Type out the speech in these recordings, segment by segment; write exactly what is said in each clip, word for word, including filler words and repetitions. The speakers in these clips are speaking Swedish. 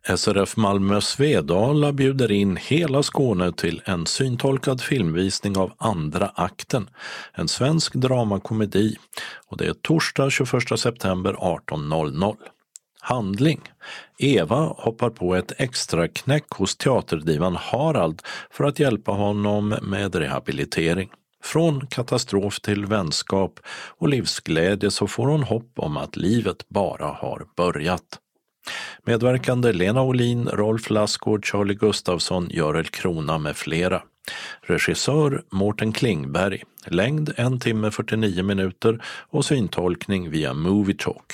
S R F Malmö Svedala bjuder in hela Skåne till en syntolkad filmvisning av Andra akten, en svensk dramakomedi, och det är torsdag tjugoförsta september arton noll noll. Handling. Eva hoppar på ett extra knäck hos teaterdivan Harald för att hjälpa honom med rehabilitering. Från katastrof till vänskap och livsglädje så får hon hopp om att livet bara har börjat. Medverkande Lena Olin, Rolf Lassgård, Charlie Gustafsson, Görel Krona med flera. Regissör Mårten Klingberg. Längd en timme fyrtionio minuter och syntolkning via Movie Talk.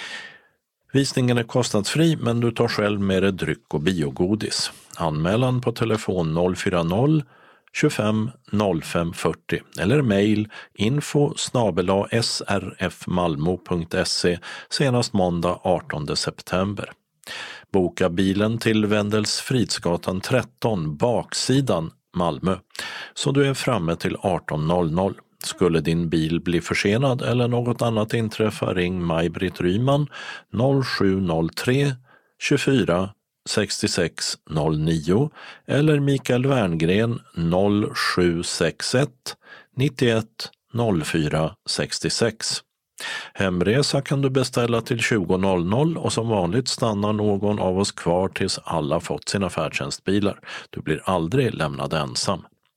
Visningen är kostnadsfri, men du tar själv med dig dryck och biogodis. Anmälan på telefon noll fyra noll tjugofem noll fem fyrtio eller mejl info snabel-a srfmalmo punkt se senast måndag artonde september. Boka bilen till Wendels Fridsgatan tretton, baksidan Malmö, så du är framme till arton noll noll. Skulle din bil bli försenad eller något annat inträffa, ring Maj-Britt Ryman noll sju noll tre tjugofyra sextiosex noll nio eller Mikael Werngren noll sju sex ett nittioett noll fyra sextiosex. Hemresa kan du beställa till tjugo noll noll och som vanligt stannar någon av oss kvar tills alla fått sina färdtjänstbilar. Du blir aldrig lämnad ensam.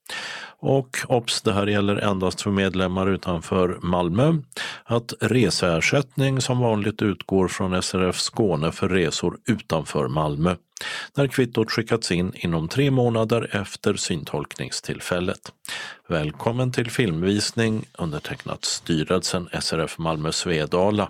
Och ops, det här gäller endast för medlemmar utanför Malmö, att reseersättning som vanligt utgår från S R F Skåne för resor utanför Malmö, när kvittot skickats in inom tre månader efter syntolkningstillfället. Välkommen till filmvisning, undertecknat styrelsen S R F Malmö Svedala.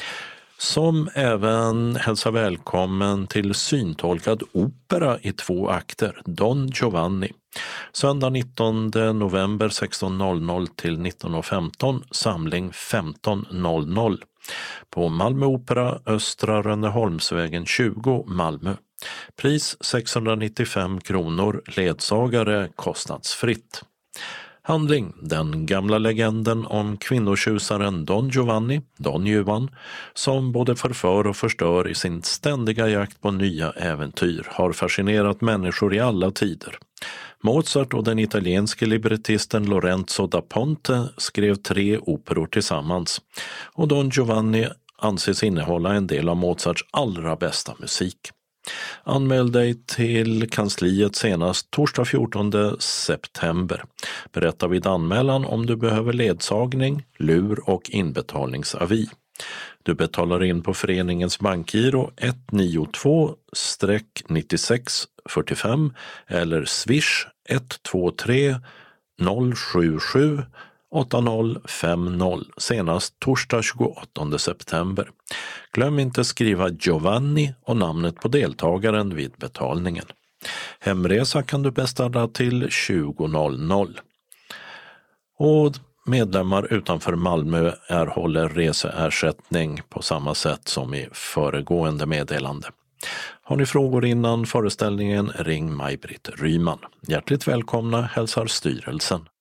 Som även hälsar välkommen till syntolkad opera i två akter, Don Giovanni. Söndag nittonde november sexton noll noll till nitton femton, samling femton noll noll. På Malmö Opera, Östra Rönneholmsvägen tjugo, Malmö. Pris sexhundranittiofem kronor, ledsagare kostnadsfritt. Handling. Den gamla legenden om kvinnotjusaren Don Giovanni, Don Juan, som både förför och förstör i sin ständiga jakt på nya äventyr, har fascinerat människor i alla tider. Mozart och den italienske librettisten Lorenzo da Ponte skrev tre operor tillsammans, och Don Giovanni anses innehålla en del av Mozarts allra bästa musik. Anmäl dig till kansliet senast torsdag fjortonde september. Berätta vid anmälan om du behöver ledsagning, lur och inbetalningsavi. Du betalar in på föreningens bankgiro ett nio två nio sex fyra fem eller swish ett två tre noll sju sju åtta noll fem noll senast torsdag tjugoåttonde september. Glöm inte skriva Giovanni och namnet på deltagaren vid betalningen. Hemresa kan du beställa till tjugo noll noll. Och medlemmar utanför Malmö erhåller reseersättning på samma sätt som i föregående meddelande. Har ni frågor innan föreställningen, ring Maj-Britt Ryman. Hjärtligt välkomna hälsar styrelsen.